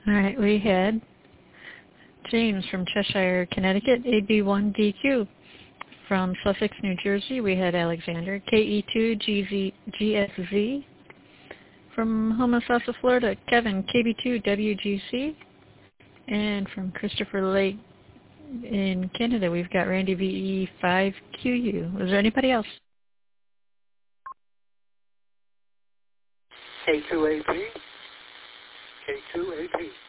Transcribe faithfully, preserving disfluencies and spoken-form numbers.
All right, we had James from Cheshire, Connecticut, A B one D Q. From Sussex, New Jersey, we had Alexander, K E two G S Z. From Homosassa, Florida, Kevin, K B two W G C. And from Christopher Lake in Canada, we've got Randy V E five Q U. Was there anybody else? K two A P. K two A P.